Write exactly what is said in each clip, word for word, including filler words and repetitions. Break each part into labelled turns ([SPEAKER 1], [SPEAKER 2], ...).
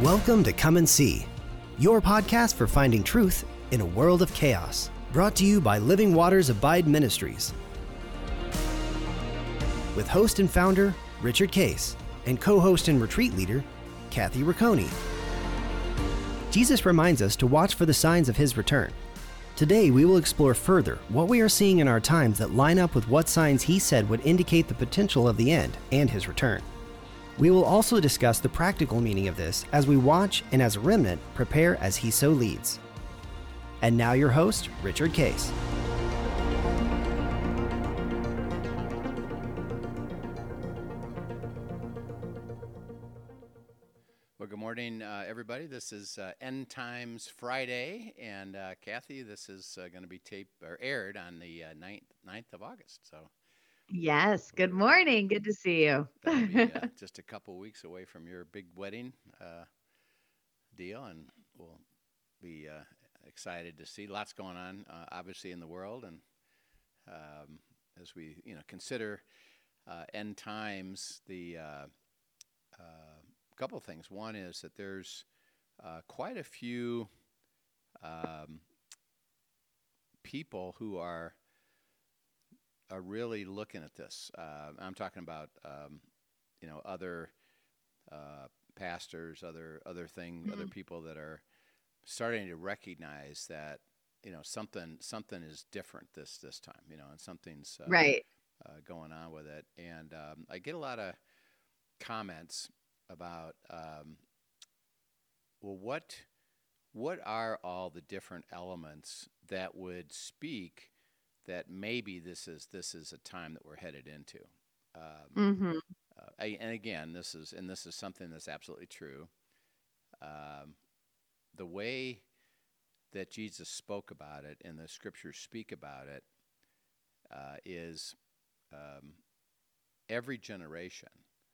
[SPEAKER 1] Welcome to Come and See, your podcast for finding truth in a world of chaos. Brought to you by Living Waters Abide Ministries. With host and founder, Richard Case, and co-host and retreat leader, Kathy Riccone. Jesus reminds us to watch for the signs of his return. Today, we will explore further what we are seeing in our times that line up with what signs he said would indicate the potential of the end and his return. We will also discuss the practical meaning of this as we watch and as a remnant prepare as he so leads. And now your host, Richard Case.
[SPEAKER 2] Well, good morning, uh, everybody. This is uh, End Times Friday, and uh, Kathy, this is uh, going to be taped or aired on the uh, ninth, ninth of August. So,
[SPEAKER 3] yes. Good morning. Good to see you.
[SPEAKER 2] that'll be uh, just a couple weeks away from your big wedding uh, deal, and we'll be uh, excited to see lots going on, uh, obviously, in the world, and um, as we, you know, consider uh, end times, the uh, uh, couple of things. One is that there's uh, quite a few um, people who are are really looking at this. Uh, I'm talking about um, you know other uh, pastors, other other thing,
[SPEAKER 3] Mhm.
[SPEAKER 2] other people that are starting to recognize that you know something something is different this this time. You know, and something's uh,
[SPEAKER 3] Right.
[SPEAKER 2] uh, going on with it. And um, I get a lot of comments about um, well, what what are all the different elements that would speak that maybe this is this is a time that we're headed into. Um,
[SPEAKER 3] hmm
[SPEAKER 2] uh, I, and again, this is and this is something that's absolutely true. Um, the way that Jesus spoke about it and the scriptures speak about it uh, is um, every generation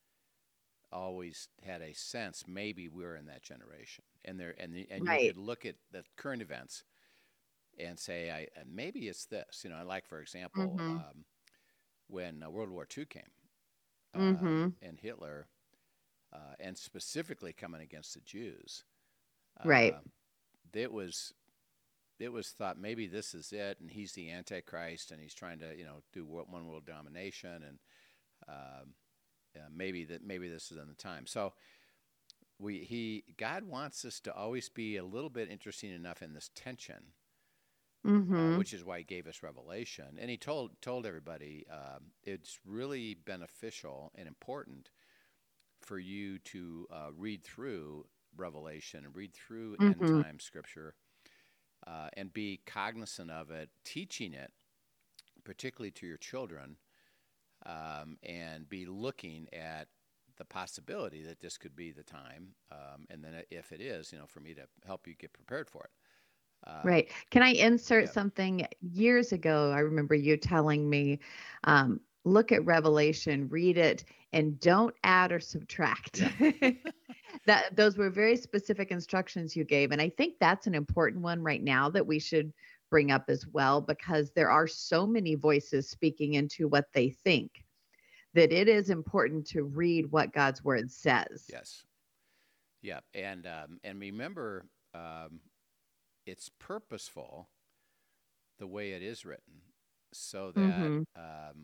[SPEAKER 2] always had a sense maybe we're in that generation, and there and the, and you
[SPEAKER 3] Right.
[SPEAKER 2] could look at the current events and say, I uh, maybe it's this. You know, like for example,
[SPEAKER 3] hmm
[SPEAKER 2] um, when uh, World War Two came um,
[SPEAKER 3] hmm
[SPEAKER 2] and Hitler, uh, and specifically coming against the Jews,
[SPEAKER 3] Right.
[SPEAKER 2] uh, it was it was thought maybe this is it, and he's the Antichrist, and he's trying to you know do one world domination, and um, uh, maybe that maybe this is in the time. So we he God wants us to always be a little bit interesting enough in this tension. Uh,
[SPEAKER 3] hmm
[SPEAKER 2] which is why he gave us Revelation, and he told told everybody um, it's really beneficial and important for you to uh, read through Revelation and read through end
[SPEAKER 3] hmm
[SPEAKER 2] time scripture uh, and be cognizant of it, teaching it, particularly to your children, um, and be looking at the possibility that this could be the time, um, and then if it is, you know, for me to help you get prepared for it. Um,
[SPEAKER 3] Right. Can I insert
[SPEAKER 2] yeah.
[SPEAKER 3] something? Years ago, I remember you telling me, um, look at Revelation, read it, and don't add or subtract.
[SPEAKER 2] Yeah.
[SPEAKER 3] That those were very specific instructions you gave, and I think that's an important one right now that we should bring up as well, because there are so many voices speaking into what they think, that it is important to read what God's word says.
[SPEAKER 2] Yes. Yeah. And um, and remember, um, it's purposeful the way it is written, so that
[SPEAKER 3] Mhm.
[SPEAKER 2] um,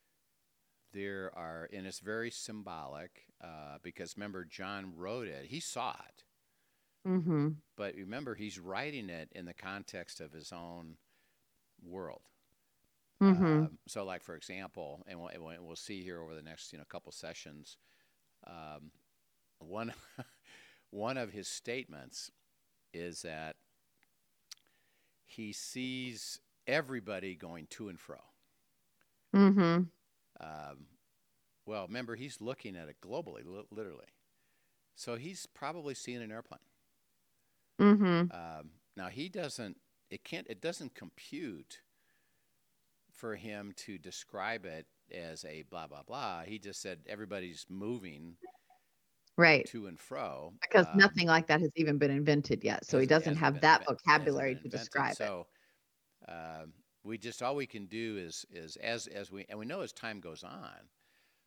[SPEAKER 2] there are, and it's very symbolic uh, because remember, John wrote it. He saw it,
[SPEAKER 3] Mhm.
[SPEAKER 2] but remember, he's writing it in the context of his own world.
[SPEAKER 3] Mhm.
[SPEAKER 2] Um, so, like for example, and we'll, and we'll see here over the next you know couple sessions, um, one one of his statements is that he sees everybody going to and fro.
[SPEAKER 3] Mhm.
[SPEAKER 2] Um, well, remember, he's looking at it globally, li- literally. So he's probably seeing an airplane.
[SPEAKER 3] Mhm.
[SPEAKER 2] Um, now he doesn't. It can't. It doesn't compute for him to describe it as a blah blah blah. He just said everybody's moving
[SPEAKER 3] Right.
[SPEAKER 2] to and fro.
[SPEAKER 3] Because
[SPEAKER 2] Um,
[SPEAKER 3] nothing like that has even been invented yet. So he
[SPEAKER 2] hasn't
[SPEAKER 3] doesn't
[SPEAKER 2] hasn't
[SPEAKER 3] have
[SPEAKER 2] been
[SPEAKER 3] that
[SPEAKER 2] invent hasn't
[SPEAKER 3] vocabulary
[SPEAKER 2] been
[SPEAKER 3] to
[SPEAKER 2] invented.
[SPEAKER 3] describe it.
[SPEAKER 2] So um, we just all we can do is is as as we and we know as time goes on,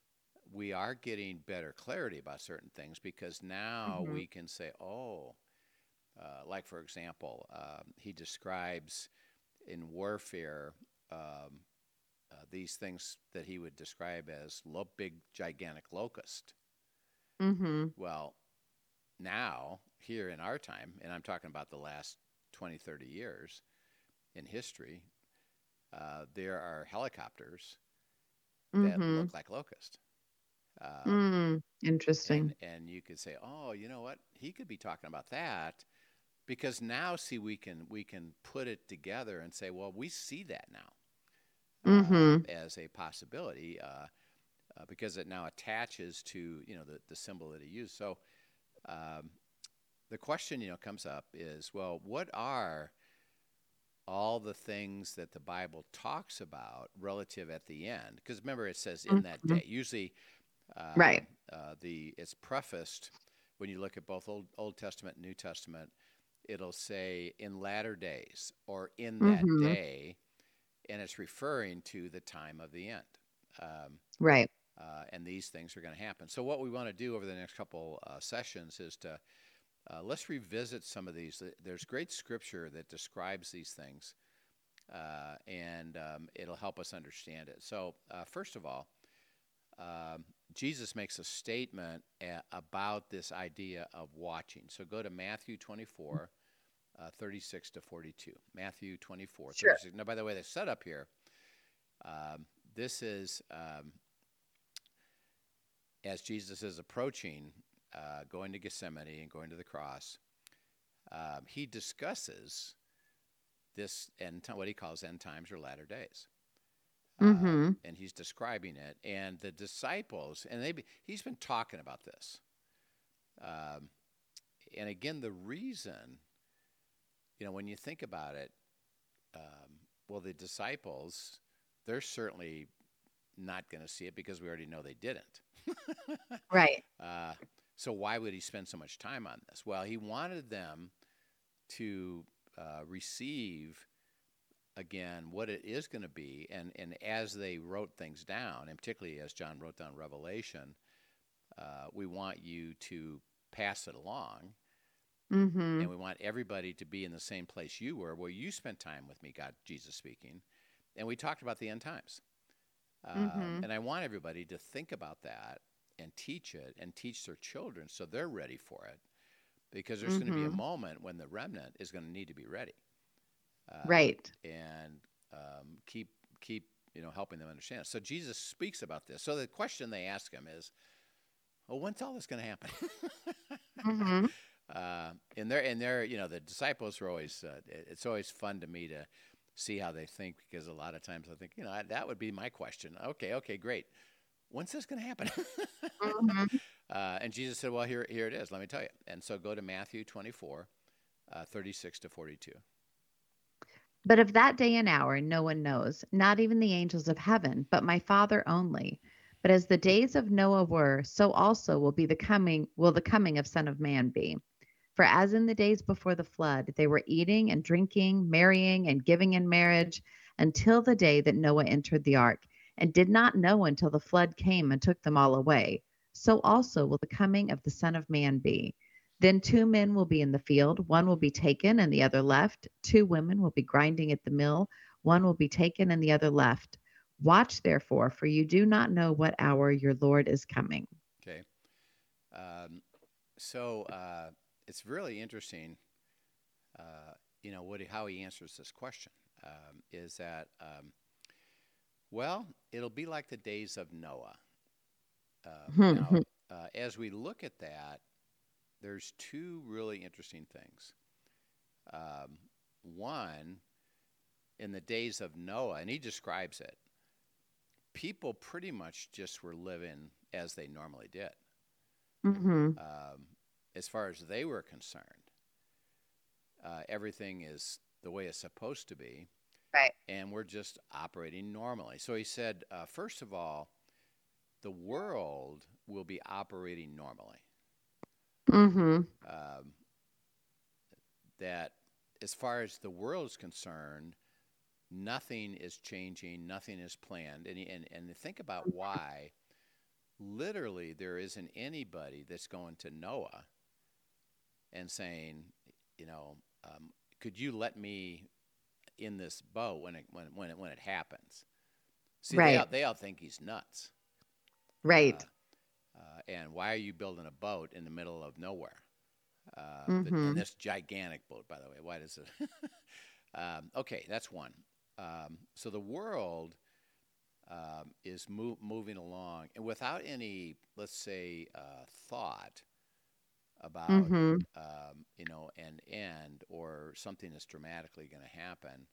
[SPEAKER 2] we are getting better clarity about certain things because now
[SPEAKER 3] Mhm.
[SPEAKER 2] we can say, oh, uh, like for example, um, he describes in warfare um, uh, these things that he would describe as lo- big, gigantic locust.
[SPEAKER 3] Mhm.
[SPEAKER 2] Well, now, here in our time, and I'm talking about the last twenty, thirty years in history, uh, there are helicopters that
[SPEAKER 3] Mhm.
[SPEAKER 2] look like locust. Um,
[SPEAKER 3] Mm.
[SPEAKER 2] and
[SPEAKER 3] Interesting.
[SPEAKER 2] and you could say, oh, you know what? He could be talking about that because now, see, we can we can put it together and say, well, we see that now uh,
[SPEAKER 3] Mhm.
[SPEAKER 2] as a possibility uh, uh, because it now attaches to you know the the symbol that he used. So um, the question you know comes up is, well, what are all the things that the Bible talks about relative at the end? Because remember, it says in that
[SPEAKER 3] Mhm.
[SPEAKER 2] day. Usually, uh,
[SPEAKER 3] Right.
[SPEAKER 2] uh, the it's prefaced when you look at both Old Old Testament and New Testament. It'll say in latter days or in that
[SPEAKER 3] Mhm.
[SPEAKER 2] day, and it's referring to the time of the end. Um,
[SPEAKER 3] Right.
[SPEAKER 2] uh, and these things are going to happen. So what we want to do over the next couple uh, sessions is to uh, let's revisit some of these. There's great scripture that describes these things, uh, and um, it'll help us understand it. So uh, first of all, um, Jesus makes a statement a- about this idea of watching. So go to Matthew twenty-four, uh, thirty-six to forty-two. Matthew twenty-four,
[SPEAKER 3] Sure.
[SPEAKER 2] thirty-six. Now, by the way, the setup here, um, this is um, as Jesus is approaching, uh, going to Gethsemane and going to the cross. Um, he discusses this end, what he calls end times or latter days. Um,
[SPEAKER 3] Mhm.
[SPEAKER 2] and he's describing it. And the disciples, and they, he's been talking about this. Um, and again, the reason, you know, when you think about it, um, well, the disciples, they're certainly not going to see it because we already know they didn't.
[SPEAKER 3] Right.
[SPEAKER 2] uh, so why would he spend so much time on this? Well, he wanted them to uh, receive again what it is going to be, and and as they wrote things down, and particularly as John wrote down Revelation, uh, we want you to pass it along, and
[SPEAKER 3] Mhm.
[SPEAKER 2] we want everybody to be in the same place you were, where you spent time with me, God, Jesus speaking, and we talked about the end times, um,
[SPEAKER 3] Mhm.
[SPEAKER 2] and I want everybody to think about that and teach it and teach their children so they're ready for it, because there's going to be a
[SPEAKER 3] Mhm.
[SPEAKER 2] moment when the remnant is going to need to be ready. Um,
[SPEAKER 3] Right.
[SPEAKER 2] and um, keep keep you know helping them understand. So Jesus speaks about this. So the question they ask him is, "Well, when's all this going to happen?"
[SPEAKER 3] Mhm.
[SPEAKER 2] uh, and they're and they're you know the disciples are always uh, it, it's always fun to me to see how they think, because a lot of times I think you know that would be my question. Okay, okay, great. When's this going to happen?
[SPEAKER 3] Mhm.
[SPEAKER 2] uh, and Jesus said, "Well, here here it is. Let me tell you." And so go to Matthew twenty-four, uh, thirty-six to forty-two.
[SPEAKER 3] But of that day and hour no one knows, not even the angels of heaven, but my Father only. But as the days of Noah were, so also will be the coming will the coming of Son of Man be. For as in the days before the flood, they were eating and drinking, marrying and giving in marriage until the day that Noah entered the ark, and did not know until the flood came and took them all away. So also will the coming of the Son of Man be. Then two men will be in the field, one will be taken and the other left. Two women will be grinding at the mill, one will be taken and the other left. Watch therefore, for you do not know what hour your Lord is coming.
[SPEAKER 2] Okay. Um, so uh, it's really interesting, uh, you know, what he, how he answers this question um, is that, um, well, it'll be like the days of Noah. Um, now, uh, as we look at that, there's two really interesting things. Um, one, in the days of Noah, and he describes it, people pretty much just were living as they normally did,
[SPEAKER 3] Mhm.
[SPEAKER 2] um, as far as they were concerned. Uh, everything is the way it's supposed to be,
[SPEAKER 3] Right.
[SPEAKER 2] and we're just operating normally. So he said, uh, first of all, the world will be operating normally.
[SPEAKER 3] Mhm.
[SPEAKER 2] Um, that as far as the world is concerned, nothing is changing, nothing is planned. And, and, and think about why literally there isn't anybody that's going to Noah and saying, you know, um, could you let me in this boat when it when when it when it happens? See, they
[SPEAKER 3] Right.
[SPEAKER 2] all, they all think he's nuts.
[SPEAKER 3] Right.
[SPEAKER 2] Uh, uh, and why are you building a boat in the middle of nowhere? Uh, th-
[SPEAKER 3] Mm-hmm.
[SPEAKER 2] and this gigantic boat, by the way, why does it? um, okay, that's one. Um, so the world um, is mo- moving along, and without any, let's say, uh, thought about,
[SPEAKER 3] Mm-hmm.
[SPEAKER 2] um, you know, an end or something that's dramatically going to happen.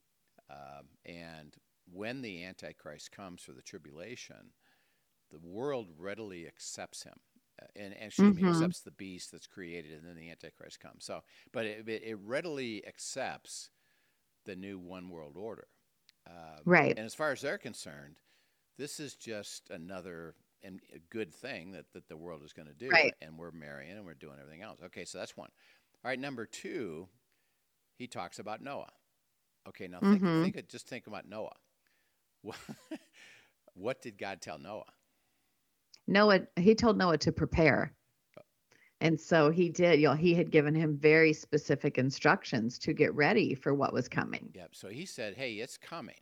[SPEAKER 2] Um, and when the Antichrist comes for the tribulation, the world readily accepts him. Uh, and, and excuse me,
[SPEAKER 3] Mm-hmm.
[SPEAKER 2] accepts the beast that's created, and then the Antichrist comes. So, but it, it it readily accepts the new one world order. Um,
[SPEAKER 3] Right.
[SPEAKER 2] and as far as they're concerned, this is just another and a good thing that, that the world is going to do,
[SPEAKER 3] Right.
[SPEAKER 2] and we're marrying and we're doing everything else. Okay, so that's one. All right, number two, he talks about Noah. Okay, now think
[SPEAKER 3] Mm-hmm.
[SPEAKER 2] think just think about Noah. What, what did God tell Noah?
[SPEAKER 3] Noah, he told Noah to prepare. And so he did, you know, he had given him very specific instructions to get ready for what was coming.
[SPEAKER 2] Yep. So he said, "Hey, it's coming.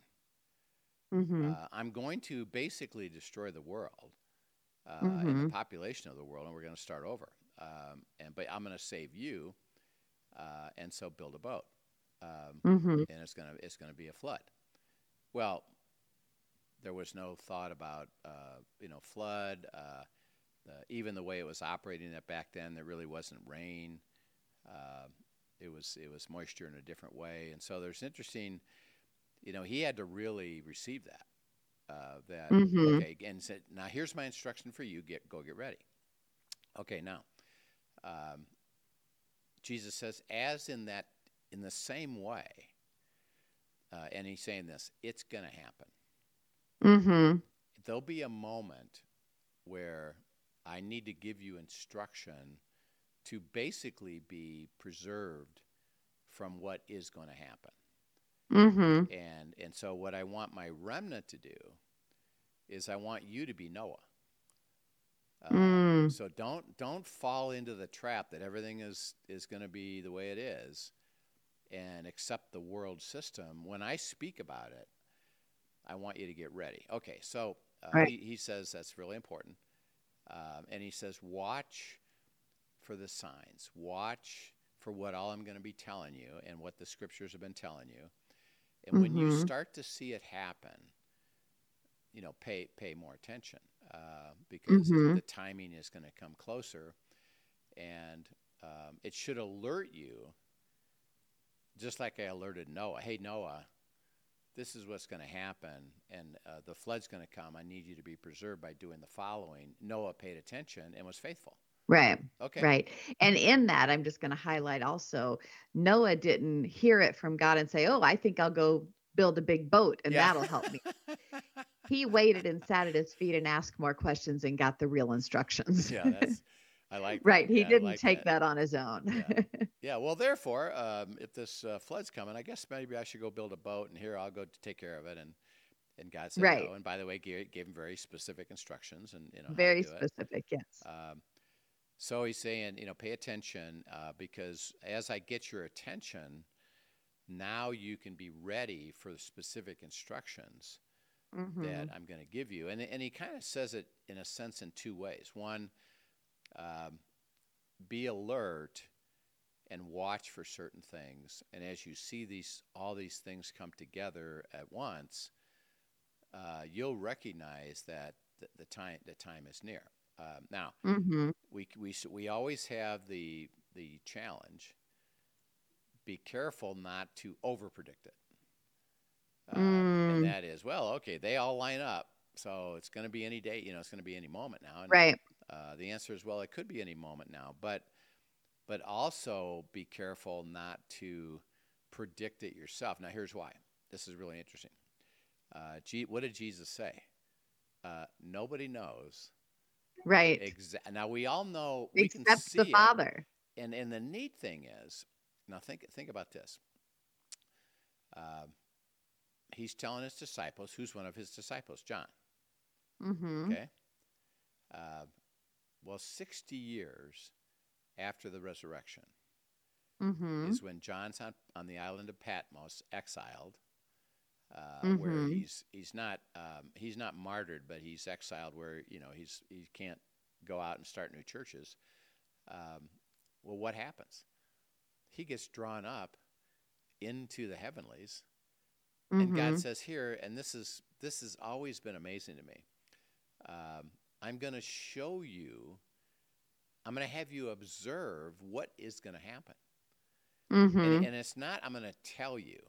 [SPEAKER 3] Mm-hmm.
[SPEAKER 2] Uh, I'm going to basically destroy the world uh, and the
[SPEAKER 3] Mm-hmm.
[SPEAKER 2] population of the world, and we're going to start over. Um, and but I'm going to save you, uh, and so build a boat, um,
[SPEAKER 3] Mm-hmm.
[SPEAKER 2] and it's going to it's going to be a flood." Well, there was no thought about uh, you know flood. Uh, the, even the way it was operating at back then, there really wasn't rain. Uh, it was it was moisture in a different way, and so there's interesting. You know, he had to really receive that. Uh, that
[SPEAKER 3] Mm-hmm.
[SPEAKER 2] okay, and said, now here's my instruction for you. Get go get ready. Okay, now um, Jesus says, as in that in the same way, uh, and he's saying this, it's going to happen.
[SPEAKER 3] Mm-hmm.
[SPEAKER 2] There'll be a moment where I need to give you instruction to basically be preserved from what is going to happen.
[SPEAKER 3] Mm-hmm.
[SPEAKER 2] And and so what I want my remnant to do is I want you to be Noah. Uh,
[SPEAKER 3] Mm.
[SPEAKER 2] so don't don't fall into the trap that everything is is going to be the way it is, and accept the world system. When I speak about it, I want you to get ready. Okay, so uh,
[SPEAKER 3] Right.
[SPEAKER 2] he he says that's really important, um, and he says watch for the signs, watch for what all I'm going to be telling you, and what the scriptures have been telling you. And when you
[SPEAKER 3] Mm-hmm.
[SPEAKER 2] start to see it happen, you know, pay pay more attention uh, because it's,
[SPEAKER 3] Mm-hmm.
[SPEAKER 2] the timing is going to come closer, and um, it should alert you, just like I alerted Noah. Hey, Noah, this is what's going to happen, and uh, the flood's going to come. I need you to be preserved by doing the following. Noah paid attention and was faithful.
[SPEAKER 3] Right.
[SPEAKER 2] Okay.
[SPEAKER 3] Right. And in that, I'm just going to highlight also, Noah didn't hear it from God and say, oh, I think I'll go build a big boat and
[SPEAKER 2] Yeah.
[SPEAKER 3] that'll help me. He waited and sat at his feet and asked more questions and got the real instructions.
[SPEAKER 2] Yeah, that's. I like that.
[SPEAKER 3] Right. He
[SPEAKER 2] Yeah, I
[SPEAKER 3] didn't
[SPEAKER 2] like
[SPEAKER 3] take
[SPEAKER 2] that.
[SPEAKER 3] that on his own.
[SPEAKER 2] Yeah. Yeah. Well, therefore, um, if this uh, flood's coming, I guess maybe I should go build a boat, and here I'll go to take care of it. And and God said
[SPEAKER 3] Right.
[SPEAKER 2] no. And by the way, gave, gave him very specific instructions, and you know how
[SPEAKER 3] Very
[SPEAKER 2] to do it.
[SPEAKER 3] specific. Yes.
[SPEAKER 2] Um, so he's saying, you know, pay attention uh, because as I get your attention, now you can be ready for the specific instructions
[SPEAKER 3] Mm-hmm.
[SPEAKER 2] that I'm going to give you. And and he kind of says it in a sense in two ways. One, um, be alert and watch for certain things. And as you see these all these things come together at once, uh, you'll recognize that the, the time the time is near. Um, now,
[SPEAKER 3] Mm-hmm.
[SPEAKER 2] we we we always have the the challenge. Be careful not to overpredict it, uh, and
[SPEAKER 3] Mm.
[SPEAKER 2] that is well, okay. They all line up, so it's going to be any day. You know, it's going to be any moment now. And
[SPEAKER 3] Right.
[SPEAKER 2] uh, the answer is well, it could be any moment now, but but also be careful not to predict it yourself. Now, here's why. This is really interesting. Uh, G- what did Jesus say? Uh, nobody knows.
[SPEAKER 3] Right.
[SPEAKER 2] Exa- now we all know we can
[SPEAKER 3] Except the
[SPEAKER 2] see it,
[SPEAKER 3] Father.
[SPEAKER 2] and and the neat thing is, now think think about this. Uh, he's telling his disciples, who's one of his disciples? John.
[SPEAKER 3] Mm-hmm.
[SPEAKER 2] Okay. Uh, well, sixty years after the resurrection
[SPEAKER 3] Mm-hmm.
[SPEAKER 2] is when John's on, on the island of Patmos, exiled, uh, where
[SPEAKER 3] Mm-hmm.
[SPEAKER 2] he's he's not um, he's not martyred, but he's exiled, where you know he's he can't go out and start new churches. Um, well, what happens? He gets drawn up into the heavenlies, and God
[SPEAKER 3] Mm-hmm.
[SPEAKER 2] says here, and this is this has always been amazing to me. Um, I'm going to show you. I'm going to have you observe what is going to happen, and
[SPEAKER 3] Mm-hmm.
[SPEAKER 2] and it's not I'm going to tell you.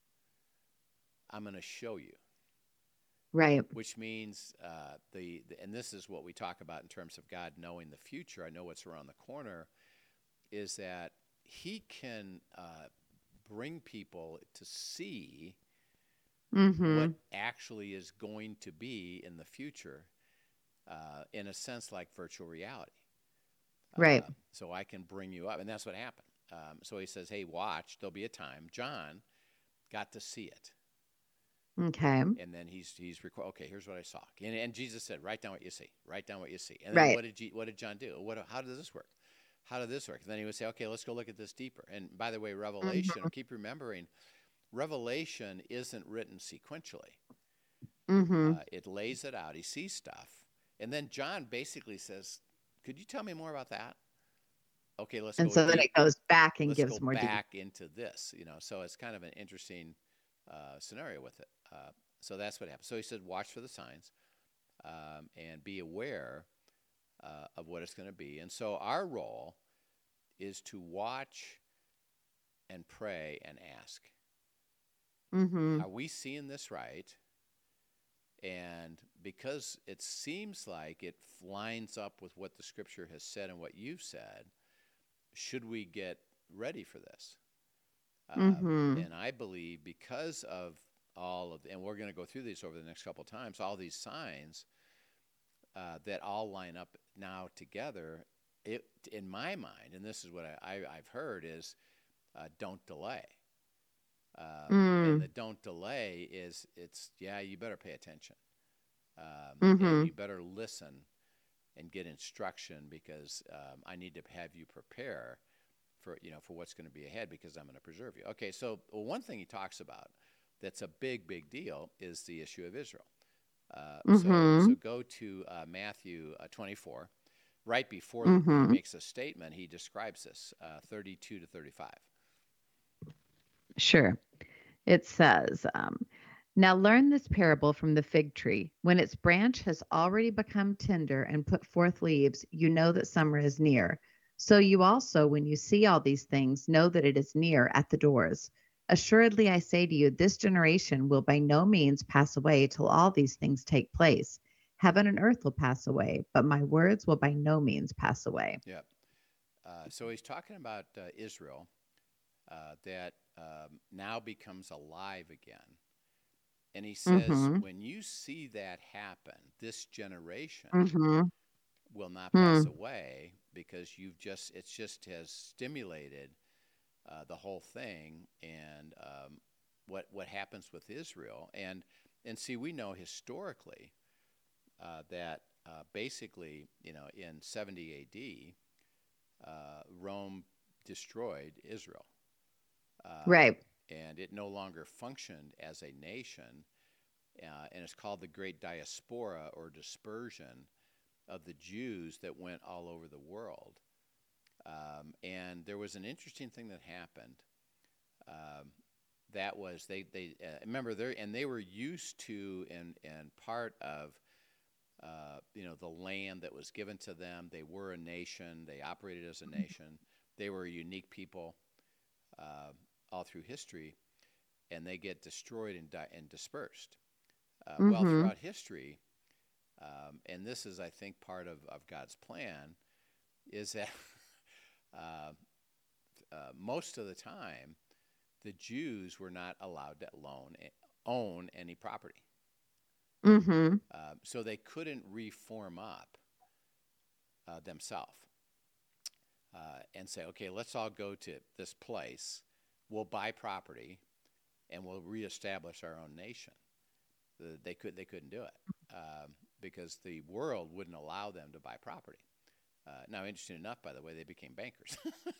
[SPEAKER 2] I'm going to show you,
[SPEAKER 3] Right.
[SPEAKER 2] which means uh, the, the and this is what we talk about in terms of God knowing the future. I know what's around the corner. Is that He can uh, bring people to see
[SPEAKER 3] Mm-hmm.
[SPEAKER 2] what actually is going to be in the future, uh, in a sense like virtual reality.
[SPEAKER 3] Right.
[SPEAKER 2] Uh, so I can bring you up, and that's what happened. Um, so He says, "Hey, watch. There'll be a time." John got to see it.
[SPEAKER 3] Okay.
[SPEAKER 2] And then he's he's requ- okay. Here's what I saw, and, and Jesus said, "Write down what you see. Write down what you see." And then
[SPEAKER 3] Right.
[SPEAKER 2] what did G, what did John do? What how does this work? How did this work? And then he would say, "Okay, let's go look at this deeper." And by the way, Revelation.
[SPEAKER 3] Mm-hmm.
[SPEAKER 2] Keep remembering, Revelation isn't written sequentially.
[SPEAKER 3] Mm-hmm.
[SPEAKER 2] Uh, it lays it out. He sees stuff, and then John basically says, "Could you tell me more about that?" Okay, let's
[SPEAKER 3] And
[SPEAKER 2] go
[SPEAKER 3] so then it
[SPEAKER 2] deeper.
[SPEAKER 3] goes back and
[SPEAKER 2] Let's go
[SPEAKER 3] gives more detail.
[SPEAKER 2] back into this. You know, so it's kind of an interesting uh, scenario with it. Uh, so that's what happened. So he said, "Watch for the signs." Um, and be aware uh, of what it's going to be. And so our role is to watch and pray and ask,
[SPEAKER 3] Mm-hmm.
[SPEAKER 2] are we seeing this right? And because it seems like it lines up with what the Scripture has said and what you've said, should we get ready for this? Um,
[SPEAKER 3] Mm-hmm.
[SPEAKER 2] and I believe because of all of, and we're going to go through these over the next couple of times, all these signs uh, that all line up now together, it, in my mind, and this is what I, I, I've heard, is uh, don't delay. Um, and
[SPEAKER 3] Mm.
[SPEAKER 2] the don't delay is, it's, yeah, you better pay attention. Um, and
[SPEAKER 3] Mm-hmm.
[SPEAKER 2] you better listen and get instruction, because um, I need to have you prepare for, you know, for what's going to be ahead, because I'm going to preserve you. Okay, so well, one thing he talks about that's a big, big deal is the issue of Israel. Uh, so,
[SPEAKER 3] Mm-hmm.
[SPEAKER 2] so go to uh, Matthew uh, twenty-four. Right before the, he
[SPEAKER 3] Mm-hmm.
[SPEAKER 2] makes a statement, he describes this, uh, thirty-two to thirty-five.
[SPEAKER 3] Sure. It says, um, now learn this parable from the fig tree. When its branch has already become tender and put forth leaves, you know that summer is near. So you also, when you see all these things, know that it is near at the doors. Assuredly, I say to you, this generation will by no means pass away till all these things take place. Heaven and earth will pass away, but my words will by no means pass away.
[SPEAKER 2] Yep. Uh, so he's talking about uh, Israel uh, that um, now becomes alive again. And he says,
[SPEAKER 3] Mm-hmm.
[SPEAKER 2] when you see that happen, this generation
[SPEAKER 3] Mm-hmm.
[SPEAKER 2] will not pass
[SPEAKER 3] Hmm.
[SPEAKER 2] away, because you've just, it's just has stimulated uh, the whole thing, and um, what what happens with Israel. And and see, we know historically uh, that uh, basically, you know, in seventy A D, uh, Rome destroyed Israel, um,
[SPEAKER 3] Right.
[SPEAKER 2] and it no longer functioned as a nation, uh, and it's called the Great Diaspora, or dispersion of the Jews that went all over the world. Um, and there was an interesting thing that happened. Um, that was they they uh, remember they and they were used to, and and part of uh, you know the land that was given to them. They were a nation. They operated as a nation. They were a unique people uh, all through history, and they get destroyed and di- and dispersed. Uh, well,
[SPEAKER 3] Mm-hmm.
[SPEAKER 2] throughout history, um, and this is, I think, part of, of God's plan, is that uh, uh, most of the time, the Jews were not allowed to loan, own any property.
[SPEAKER 3] Mm-hmm.
[SPEAKER 2] Uh, so they couldn't reform up uh, themselves uh, and say, okay, let's all go to this place, we'll buy property, and we'll reestablish our own nation. The, they, could, they couldn't do it. Um, because the world wouldn't allow them to buy property. Uh, now, interesting enough, by the way, they became bankers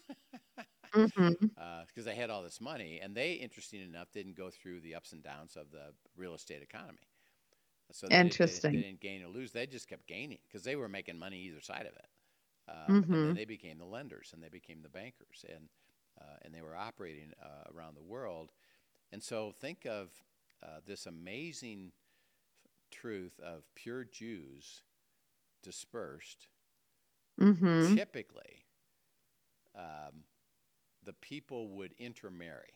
[SPEAKER 3] Mm-hmm.
[SPEAKER 2] because uh, they had all this money, and they, interesting enough, didn't go through the ups and downs of the real estate economy. So they, did, they,
[SPEAKER 3] Interesting.
[SPEAKER 2] they didn't gain or lose. They just kept gaining because they were making money either side of it. Uh,
[SPEAKER 3] Mm-hmm.
[SPEAKER 2] And then they became the lenders, and they became the bankers, and uh, and they were operating uh, around the world. And so think of uh, this amazing truth of pure Jews dispersed.
[SPEAKER 3] Mm-hmm.
[SPEAKER 2] Typically, um, the people would intermarry,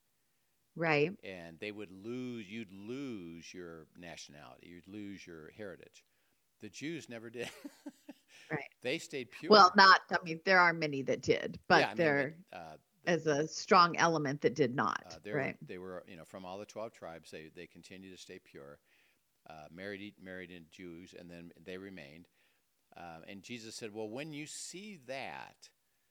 [SPEAKER 3] Right.
[SPEAKER 2] and they would lose. You'd lose your nationality. You'd lose your heritage. The Jews never did.
[SPEAKER 3] Right.
[SPEAKER 2] They stayed pure.
[SPEAKER 3] Well, not, I mean, there are many that did, but
[SPEAKER 2] yeah, I mean,
[SPEAKER 3] there
[SPEAKER 2] but, uh,
[SPEAKER 3] as a strong element that did not.
[SPEAKER 2] uh, there
[SPEAKER 3] Right.
[SPEAKER 2] were, they were, you know, from all the twelve tribes. They they continued to stay pure, uh, married married in Jews, and then they remained. Um, and Jesus said, "Well, when you see that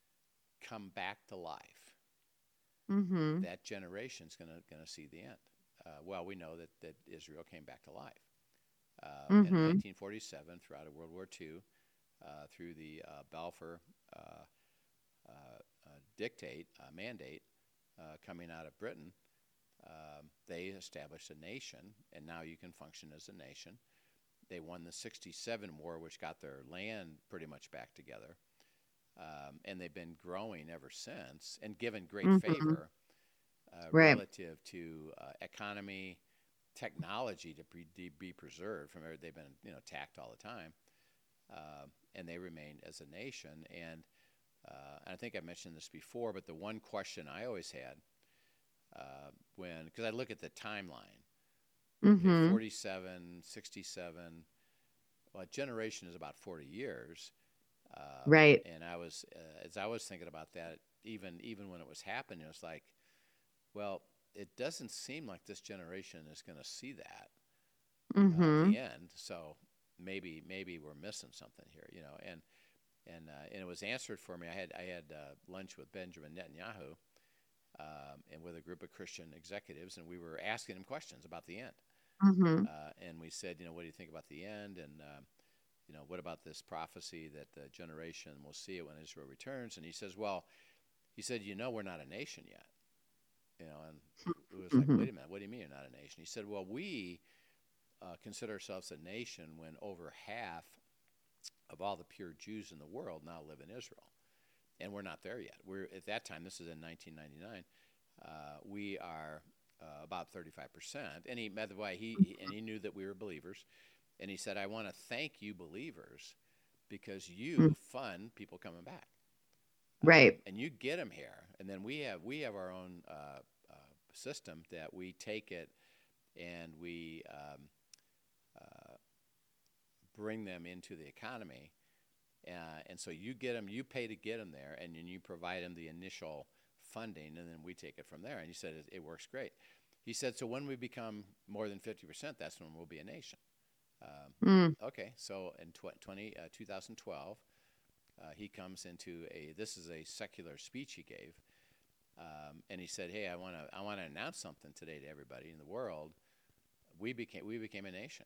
[SPEAKER 2] come back to life,
[SPEAKER 3] Mm-hmm.
[SPEAKER 2] that generation's gonna gonna see the end." Uh, well, we know that that Israel came back to life uh, in
[SPEAKER 3] Mm-hmm.
[SPEAKER 2] nineteen forty-seven, throughout World War Two, uh, through the uh, Balfour uh, uh, uh, dictate uh, mandate uh, coming out of Britain. Um, they established a nation, and now you can function as a nation. They won the sixty-seven war, which got their land pretty much back together. Um, and they've been growing ever since and given great
[SPEAKER 3] Mm-hmm.
[SPEAKER 2] favor uh,
[SPEAKER 3] Right.
[SPEAKER 2] relative to uh, economy, technology to pre- de- be preserved from every, they've been you know attacked all the time, uh, and they remained as a nation. And, uh, and I think I mentioned this before, but the one question I always had uh, when, because I look at the timeline, okay,
[SPEAKER 3] Mm-hmm.
[SPEAKER 2] forty-seven, sixty-seven, well, a generation is about forty years. Uh,
[SPEAKER 3] Right.
[SPEAKER 2] And I was, uh, as I was thinking about that, even even when it was happening, it was like, well, it doesn't seem like this generation is going to see that uh,
[SPEAKER 3] Mm-hmm.
[SPEAKER 2] the end. So maybe maybe we're missing something here, you know. And and uh, and it was answered for me. I had I had uh, lunch with Benjamin Netanyahu um, and with a group of Christian executives, and we were asking him questions about the end.
[SPEAKER 3] Mm-hmm.
[SPEAKER 2] Uh, and we said, you know, what do you think about the end? And um, you know, what about this prophecy that the generation will see it when Israel returns? And he says, well, he said, you know, we're not a nation yet. You know, and it was like,
[SPEAKER 3] Mm-hmm.
[SPEAKER 2] wait a minute, what do you mean you're not a nation? He said, well, we uh, consider ourselves a nation when over half of all the pure Jews in the world now live in Israel. And we're not there yet. We're at that time, this is in nineteen ninety-nine, uh, we are uh, about thirty-five percent. And he, by the way, he, he, and he knew that we were believers. And he said, I want to thank you believers because you fund people coming back.
[SPEAKER 3] Right.
[SPEAKER 2] Um, and you get them here. And then we have we have our own uh, uh, system that we take it and we um, uh, bring them into the economy. Uh, and so you get them, you pay to get them there, and then you provide them the initial funding, and then we take it from there. And he said, it, it works great. He said, so when we become more than fifty percent, that's when we'll be a nation. Um,
[SPEAKER 3] Mm.
[SPEAKER 2] okay, so in tw- twenty, uh, twenty twelve, uh, he comes into a, this is a secular speech he gave, um, and he said, hey, I want to I want to announce something today to everybody in the world. We became, we became a nation.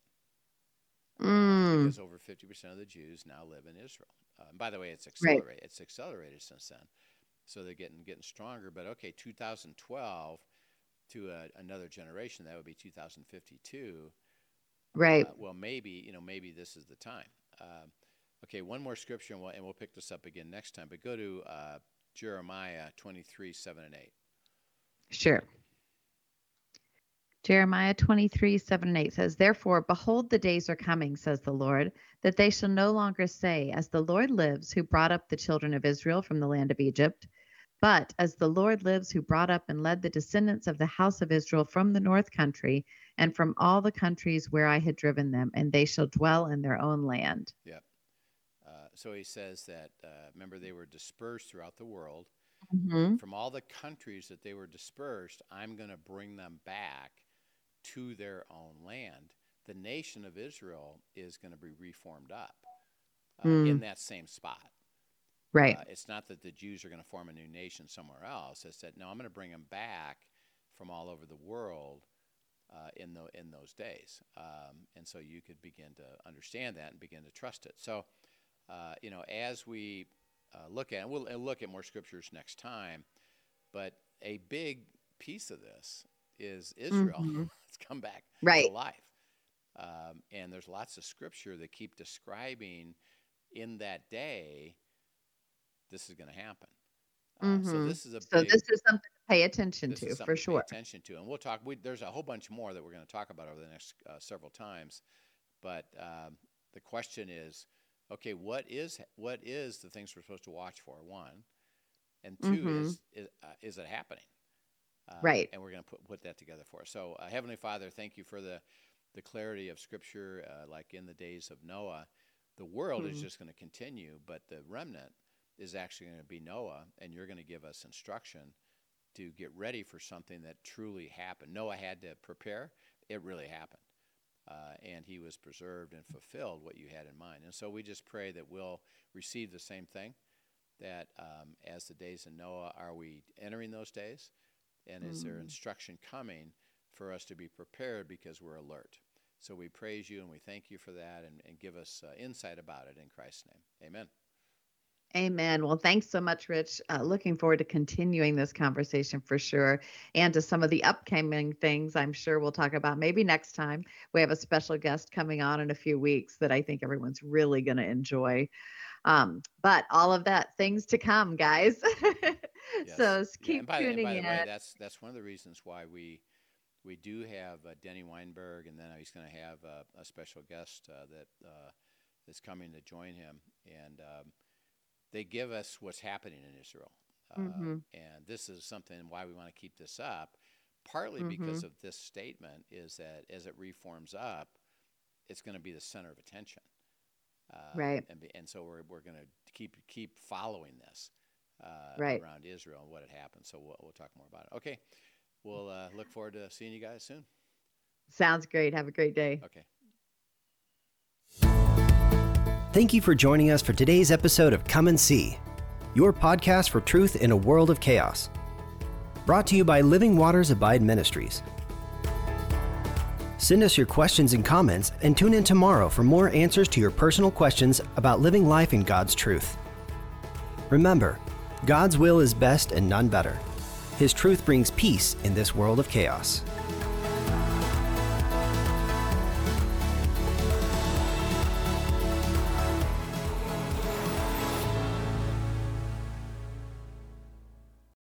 [SPEAKER 2] Uh,
[SPEAKER 3] Mm.
[SPEAKER 2] because over fifty percent of the Jews now live in Israel. Uh, and by the way, it's
[SPEAKER 3] Right.
[SPEAKER 2] accelerated. It's accelerated since then, so they're getting getting stronger. But okay, two thousand twelve to a, another generation, that would be two thousand fifty-two.
[SPEAKER 3] Right.
[SPEAKER 2] Uh, well, maybe you know, maybe this is the time. Um, okay, one more scripture, and we'll, and we'll pick this up again next time. But go to uh, Jeremiah twenty-three, seven and eight.
[SPEAKER 3] Sure. Jeremiah twenty-three, seven and eight says, therefore, behold, the days are coming, says the Lord, that they shall no longer say, as the Lord lives, who brought up the children of Israel from the land of Egypt, but as the Lord lives, who brought up and led the descendants of the house of Israel from the north country and from all the countries where I had driven them, and they shall dwell in their own land.
[SPEAKER 2] Yep. Uh, so he says that, uh, remember, they were dispersed throughout the world.
[SPEAKER 3] Mm-hmm.
[SPEAKER 2] From all the countries that they were dispersed, I'm going to bring them back to their own land. The nation of Israel is going to be reformed up uh,
[SPEAKER 3] Mm.
[SPEAKER 2] in that same spot.
[SPEAKER 3] Right.
[SPEAKER 2] Uh, it's not that the Jews are going to form a new nation somewhere else. It's that, no, I'm going to bring them back from all over the world uh, in the in those days, um, and so you could begin to understand that and begin to trust it. So, uh, you know, as we uh, look at, and we'll and look at more scriptures next time, but a big piece of this is Israel.
[SPEAKER 3] Mm-hmm.
[SPEAKER 2] It's come back
[SPEAKER 3] Right.
[SPEAKER 2] to life. Um, and there's lots of scripture that keep describing in that day, this is going to happen. Uh,
[SPEAKER 3] Mm-hmm.
[SPEAKER 2] So this is a
[SPEAKER 3] So
[SPEAKER 2] big,
[SPEAKER 3] this is something to pay attention
[SPEAKER 2] this
[SPEAKER 3] to,
[SPEAKER 2] is
[SPEAKER 3] for
[SPEAKER 2] something to
[SPEAKER 3] sure.
[SPEAKER 2] pay attention to. And we'll talk, we, there's a whole bunch more that we're going to talk about over the next uh, several times. But um, the question is, okay, what is what is the things we're supposed to watch for, one? And two
[SPEAKER 3] Mm-hmm.
[SPEAKER 2] is, is, uh, is it happening? Uh,
[SPEAKER 3] Right.
[SPEAKER 2] And we're going to put, put that together for us. So, uh, Heavenly Father, thank you for the, the clarity of Scripture, uh, like in the days of Noah. The world is
[SPEAKER 3] Mm-hmm.
[SPEAKER 2] just going to continue, but the remnant is actually going to be Noah, and you're going to give us instruction to get ready for something that truly happened. Noah had to prepare. It really happened. Uh, and he was preserved and fulfilled what you had in mind. And so we just pray that we'll receive the same thing, that um, as the days of Noah, are we entering those days? And is there
[SPEAKER 3] Mm-hmm.
[SPEAKER 2] instruction coming for us to be prepared because we're alert? So we praise you and we thank you for that, and, and give us uh, insight about it in Christ's name. Amen.
[SPEAKER 3] Amen. Well, thanks so much, Rich. Uh, looking forward to continuing this conversation for sure, and to some of the upcoming things I'm sure we'll talk about maybe next time. We have a special guest coming on in a few weeks that I think everyone's really going to enjoy. Um, but all of that, things to come, guys.
[SPEAKER 2] Yes.
[SPEAKER 3] So s-
[SPEAKER 2] Yeah.
[SPEAKER 3] keep
[SPEAKER 2] And by, the- and
[SPEAKER 3] tuning
[SPEAKER 2] by the
[SPEAKER 3] in.
[SPEAKER 2] way, that's that's one of the reasons why we we do have uh, Denny Weinberg, and then he's going to have uh, a special guest uh, that uh, is coming to join him, and um, they give us what's happening in Israel. Uh,
[SPEAKER 3] Mm-hmm.
[SPEAKER 2] And this is something why we want to keep this up, partly
[SPEAKER 3] Mm-hmm.
[SPEAKER 2] because of this statement is that as it reforms up, it's going to be the center of attention. Uh,
[SPEAKER 3] Right.
[SPEAKER 2] And, be, and so we're, we're going to keep keep following this uh,
[SPEAKER 3] Right.
[SPEAKER 2] around Israel and what had happened. So we'll, we'll talk more about it. Okay. We'll uh, look forward to seeing you guys soon.
[SPEAKER 3] Sounds great. Have a great day.
[SPEAKER 2] Okay.
[SPEAKER 1] Thank you for joining us for today's episode of Come and See, your podcast for truth in a world of chaos. Brought to you by Living Waters Abide Ministries. Send us your questions and comments, and tune in tomorrow for more answers to your personal questions about living life in God's truth. Remember, God's will is best and none better. His truth brings peace in this world of chaos.